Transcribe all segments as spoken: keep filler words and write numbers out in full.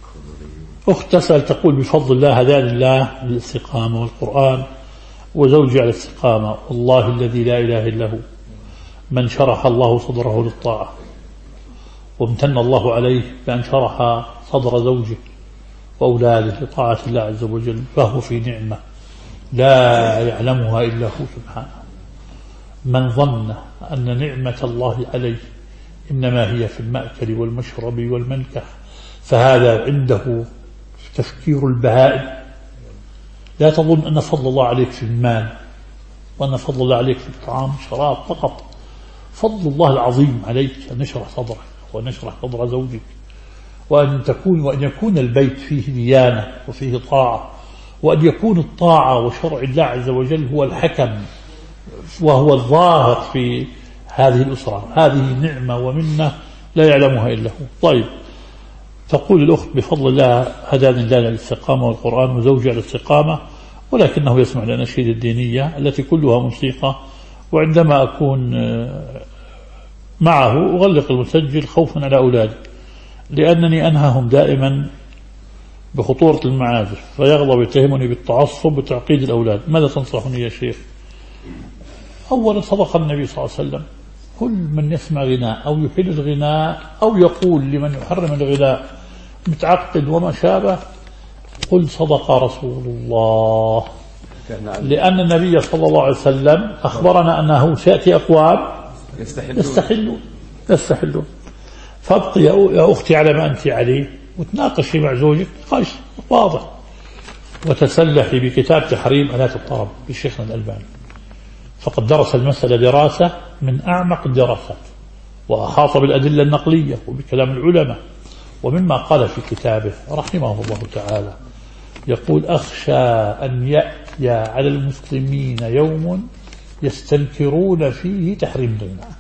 أخت تسأل تقول بفضل الله هداني الله للاستقامة والقرآن وزوجي على الاستقامة، والله الذي لا إله إلا هو من شرح الله صدره للطاعة وامتن الله عليه بأن شرح صدر زوجه وأولاده لطاعة الله عز وجل، فهو في نعمة لا يعلمها إلا هو سبحانه. من ظن أن نعمة الله عليه إنما هي في المأكل والمشرب والمنكح فهذا عنده تفكير البهائم. لا تظن أن فضل الله عليك في المال وأن فضل الله عليك في الطعام والشراب فقط. فضل الله العظيم عليك أن يشرح صدرك وأن يشرح صدر زوجك، وأن تكون وأن يكون البيت فيه ديانة وفيه طاعة، وأن يكون الطاعة وشرع الله عز وجل هو الحكم وهو الظاهر في هذه الأسرة. هذه نعمة ومنة لا يعلمها إلا هو. طيب، تقول الأخت بفضل الله هداني الله للاستقامة والقرآن وزوجي على الاستقامة، ولكنه يسمع الأناشيد الدينية التي كلها موسيقى، وعندما أكون معه أغلق المسجل خوفا على أولادي لأنني أنهاهم دائما بخطورة المعازف فيغضب يتهمني بالتعصب وتعقيد الأولاد. ماذا تنصحني يا شيخ؟ أولا صدق النبي صلى الله عليه وسلم كل من يسمع غناء أو يحل الغناء أو يقول لمن يحرم الغناء متعقد وما شابه قل صدق رسول الله، لأن النبي صلى الله عليه وسلم أخبرنا أنه سيأتي أقوام يستحلون يستحلون. فابقي يا أختي على ما أنت عليه وتناقشي مع زوجك نقاش واضح، وتسلحي بكتاب تحريم آلات الطرب لشيخنا الألباني، فقد درس المسألة دراسة من أعمق الدراسات وأحاط بالأدلة النقلية وبكلام العلماء. ومما قال في كتابه رحمه الله تعالى يقول أخشى أن يأتي على المسلمين يوم يستنكرون فيه تحريم الغناء،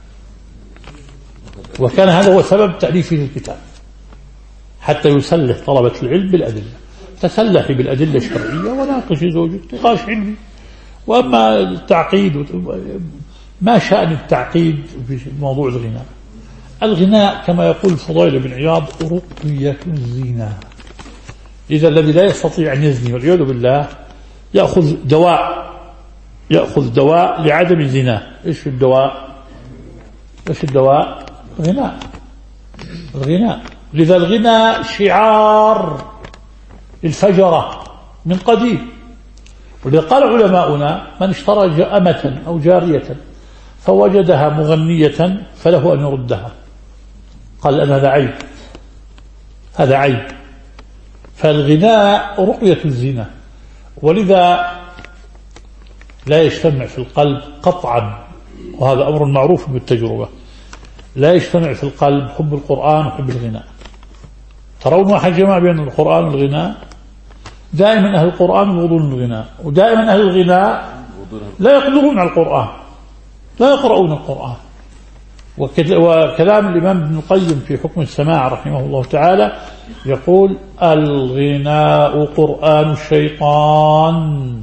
وكان هذا هو سبب تأليفه الكتاب حتى يسلح طلبة العلم بالأدلة. تسلحي بالأدلة الشرعية وناقشي زوجك نقاش علمي. وأما التعقيد ما شأن التعقيد في موضوع الغناء؟ الغناء كما يقول الفضيل بن عياض رقية الزنا. إذا الذي لا يستطيع أن يزني والعياذ بالله يأخذ دواء يأخذ دواء لعدم الزنا. إيش الدواء؟ إيش الدواء؟ غناء. الغناء. لذا الغناء شعار الفجرة من قديم. ولذا قال علماؤنا من اشترى أمة أو جارية فوجدها مغنية فله أن يردها. قال أن هذا عيب، هذا عيب. فالغناء رقية الزنا، ولذا لا يجتمع في القلب قطعا، وهذا أمر معروف بالتجربة، لا يجتمع في القلب حب القرآن وحب الغناء. ترون واحد جمع بين القرآن والغناء؟ دائما أهل القرآن يبغضون الغناء، ودائما أهل الغناء لا يقدرون على القرآن، لا يقرؤون القرآن. وكلام الإمام ابن القيم في حكم السماع رحمه الله تعالى يقول الغناء قرآن الشيطان،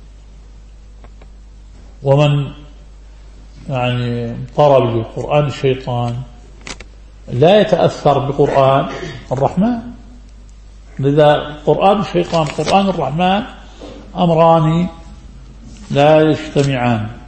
ومن يعني طرب للقرآن الشيطان لا يتأثر بقرآن الرحمن. لذا قرآن الشيطان قرآن الرحمن أمران لا يجتمعان.